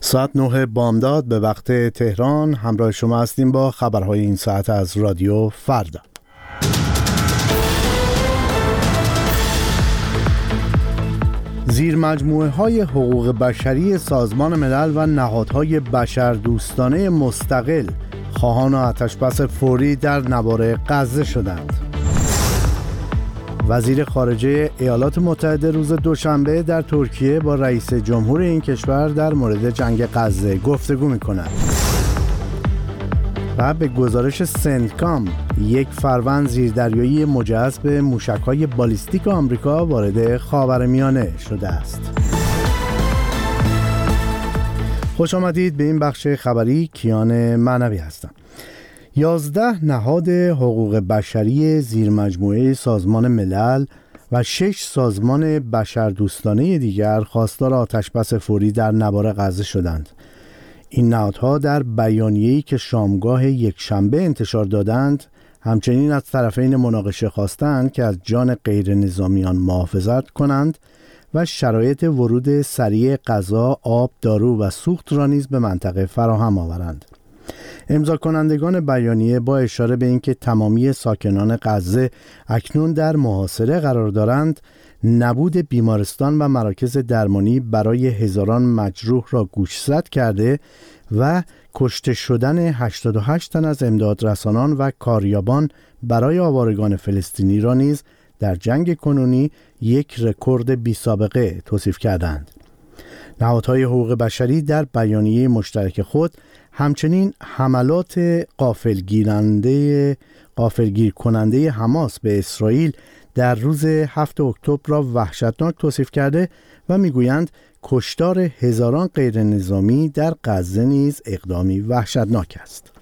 ساعت 9 بامداد به وقت تهران. همراه شما هستیم با خبرهای این ساعت از رادیو فردا. زیر مجموعه های حقوق بشری سازمان ملل و نهادهای بشردوستانه مستقل خواهان آتش‌بس فوری در نوار غزه شدند. وزیر خارجه ایالات متحده روز دوشنبه در ترکیه با رئیس جمهور این کشور در مورد جنگ غزه گفتگو می‌کند. و به گزارش سنتکام، یک فروند زیردریایی مجهز به موشک‌های بالیستیک آمریکا وارد خاورمیانه شده است. خوش آمدید به این بخش خبری. کیان معنوی هستم. 11 نهاد حقوق بشری زیرمجموعه سازمان ملل و 6 سازمان بشردوستانه دیگر خواستار آتش‌بس فوری در نوار غزه شدند. این نهادها در بیانیه‌ای که شامگاه یکشنبه انتشار دادند همچنین از طرفین مناقشه خواستند که از جان غیر نظامیان محافظت کنند و شرایط ورود سریع غذا، آب، دارو و سوخت را نیز به منطقه فراهم آورند. امضا کنندگان بیانیه با اشاره به اینکه تمامی ساکنان غزه اکنون در محاصره قرار دارند، نبود بیمارستان و مراکز درمانی برای هزاران مجروح را گوشزد کرده و کشته شدن 88 تن از امدادرسانان و کاریابان برای آوارگان فلسطینی را نیز در جنگ کنونی یک رکورد بی‌سابقه توصیف کردند. نهادهای حقوق بشری در بیانیه مشترک خود همچنین حملات غافلگیر کننده حماس به اسرائیل در روز 7 اکتبر را وحشتناک توصیف کرده و میگویند کشتار هزاران غیر نظامی در غزه نیز اقدامی وحشتناک است.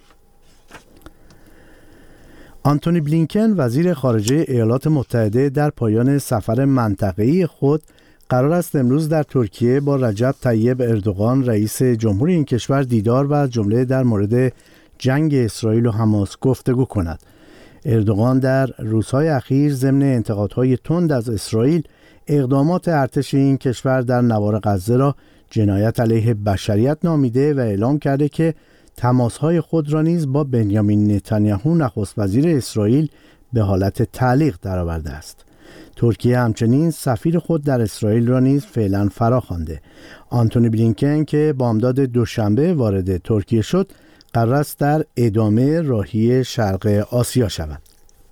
آنتونی بلینکن وزیر خارجه ایالات متحده در پایان سفر منطقه‌ای خود قرار است امروز در ترکیه با رجب طیب اردوغان رئیس جمهور این کشور دیدار و از جمله در مورد جنگ اسرائیل و حماس گفتگو کند. اردوغان در روزهای اخیر ضمن انتقادهای تند از اسرائیل اقدامات ارتش این کشور در نوار غزه را جنایت علیه بشریت نامیده و اعلام کرده که تماسهای خود را نیز با بنیامین نتانیاهو نخست وزیر اسرائیل به حالت تعلیق درآورده است. ترکیه همچنین سفیر خود در اسرائیل را نیز فعلا فراخوانده. آنتونی بلینکن که بامداد دوشنبه وارد ترکیه شد، قرار است در ادامه راهی شرق آسیا شود.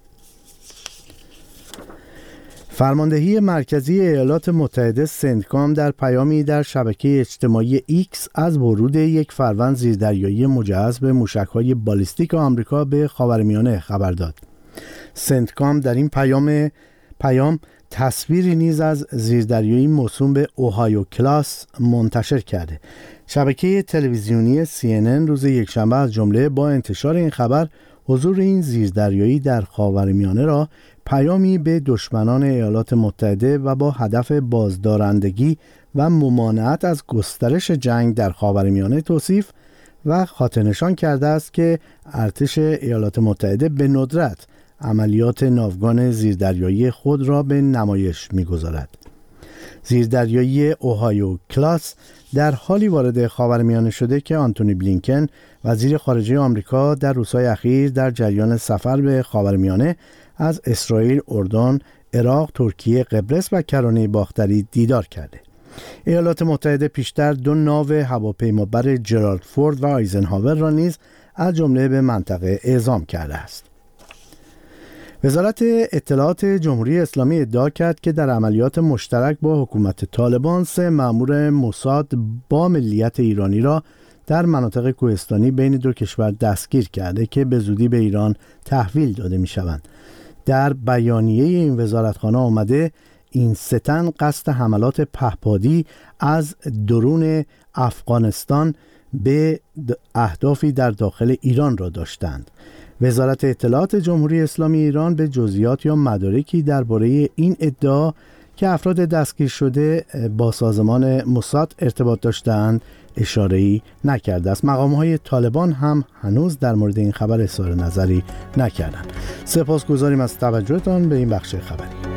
فرماندهی مرکزی ایالات متحده سنتکام در پیامی در شبکه اجتماعی ایکس از ورود یک فروند زیردریایی مجهز به موشک‌های بالیستیک آمریکا به خاورمیانه خبر داد. سنتکام در این پیام تصویری نیز از زیردریایی موسوم به اوهایو کلاس منتشر کرده. شبکه تلویزیونی CNN روز یکشنبه از جمله با انتشار این خبر حضور این زیردریایی در خاورمیانه را پیامی به دشمنان ایالات متحده و با هدف بازدارندگی و ممانعت از گسترش جنگ در خاورمیانه توصیف و خاطرنشان کرده است که ارتش ایالات متحده به ندرت عملیات ناوگان زیردریایی خود را به نمایش می‌گذارد. زیردریایی اوهایو کلاس در حالی وارد خاورمیانه شده که آنتونی بلینکن وزیر خارجه آمریکا در روزهای اخیر در جریان سفر به خاورمیانه از اسرائیل، اردن، عراق، ترکیه، قبرس و کرانه باختری دیدار کرده. ایالات متحده پیشتر 2 ناو هواپیمابر جرالد فورد و آیزنهاور را نیز از جمله به منطقه اعزام کرده است. وزارت اطلاعات جمهوری اسلامی ادعا کرد که در عملیات مشترک با حکومت طالبان 3 مأمور موساد با ملیت ایرانی را در مناطق کوهستانی بین 2 کشور دستگیر کرده که به زودی به ایران تحویل داده می شوند. در بیانیه این وزارتخانه آمده این 3 تن قصد حملات پهپادی از درون افغانستان به اهدافی در داخل ایران را داشتند. وزارت اطلاعات جمهوری اسلامی ایران به جزئیات یا مدارکی درباره این ادعا که افراد دستگیر شده با سازمان موساد ارتباط داشتند اشاره‌ای نکرده است. مقام‌های طالبان هم هنوز در مورد این خبر اظهار نظری نکردند. سپاسگزاریم از توجهتان به این بخش خبری.